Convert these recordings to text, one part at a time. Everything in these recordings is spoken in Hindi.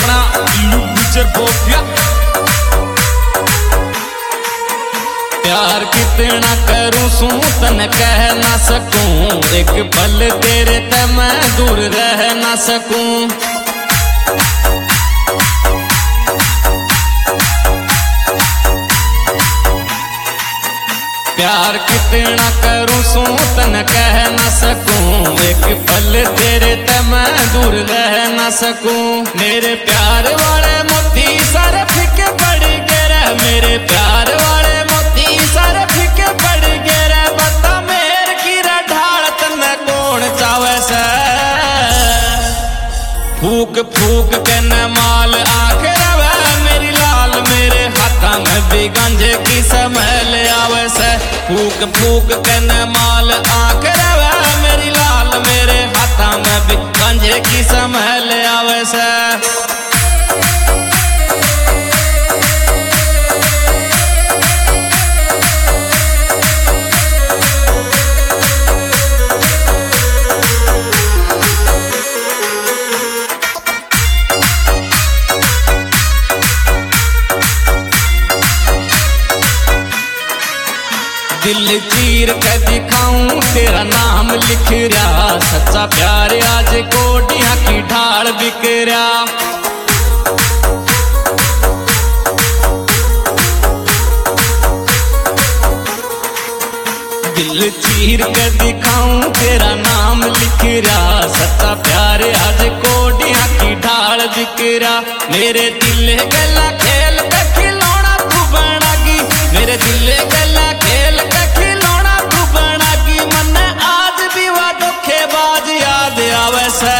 अपना गुजर बोपिया। प्यार कितना करूं सू तन कह ना सकूं, एक पल तेरे ते मैं दूर रह ना सकूं। प्यार कितना करूं सू तन कह ना सकूं, एक पल तेरे ते मैं दूर रह ना सकूं। मेरे प्यार वाले मोती सारे फीके पड़ गए रे, मेरे प्यार वाले मोती सारे फीके पड़ गए रे। बता मेर की ढाल तने कौन चावे से, फूक फूक के न माल आखिर मेरी लाल मेरे हाथा में भी गंजे की समैल आवे से। फूक फूक के न माल आखिर मेरी लाल मेरे हाथा में भी गंजे की समैल आवे से। दिल चीर के दिखाऊं तेरा नाम लिख रहा, सच्चा प्यार आज कोटियां की ढाल बिक रहा। दिल चीर के दिखाऊं तेरा नाम लिख रहा, सच्चा प्यार आज कोटियां की ढाल बिक रहा। मेरे दिल गला खेल के खिलौना तू बनागी, मेरे दिल गला खेल के खिलौना तू बनागी। मन आज भी वह धोखेबाज याद आवे से,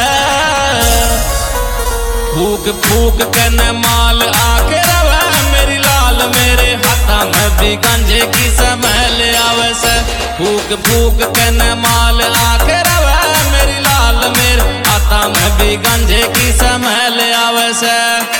फूक फूक के न माल आखिर मेरी लाल मेरे हाथा में भी गंजे की समैल आवे से। फूक फूक के न माल आखिर मेरी लाल मेरे हाथा में भी गंजे की समैल आवे से।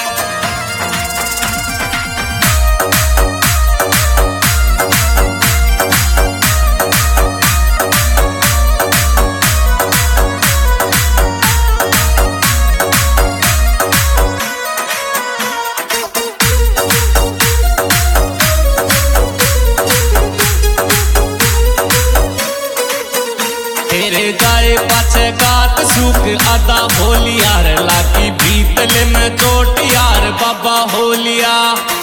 तेरे जाए पाछे गात सूख आधा होलियार, लागी भीतल में चोट यार बाबा होलिया।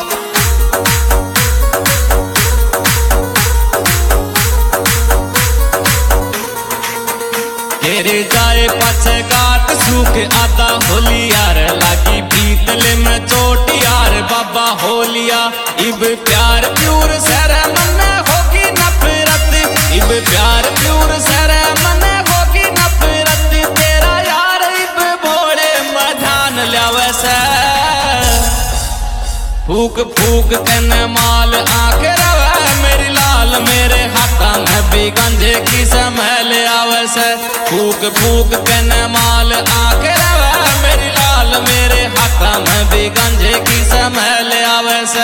तेरे जाए पाछे गात सूख आधा होलियार, लागी भीतल में चोट यार बाबा होलिया। इब प्यार प्यूर सर मन होगी नफरत, इब प्यार प्यूर सर मन होगी नफरत। तेरा यार इब भोले मधान ल्यावे से, फूक फूक के न माल आखिर मेरी लाल मेरे हाथा में भी गंजे की समैल आवे से। फूक फूक के न माल आखिर मेरी लाल मेरे हाथा में भी गंजे की समैल आवे से।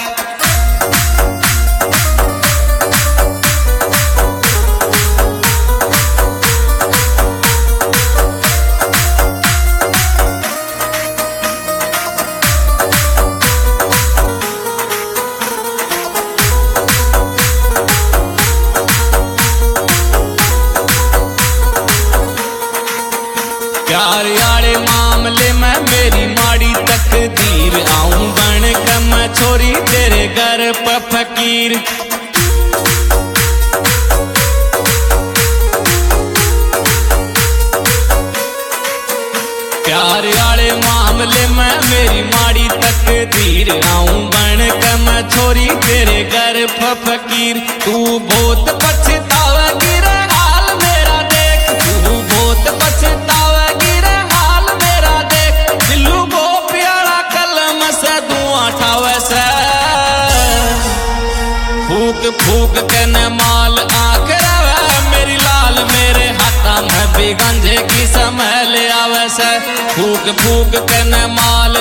प्यार यारे मामले में मेरी माड़ी तकदीर, आऊं बन के मैं छोरी तेरे घर पर फकीर। प्यार यारे मामले में मेरी माड़ी तकदीर, आऊं बन के मैं छोरी तेरे घर पर फकीर। तू बहुत पछतावेगी रे हाल मेरा देख, तू बहुत पछतावेगी रे हाल मेरा देख। दिलू गो प्यारा कलम से धुआं ठावे से, फूक फूक के न माल आखिर मेरी लाल मेरे हाथा में भी गंजे की समैल आवे से। फूक फूक के न माल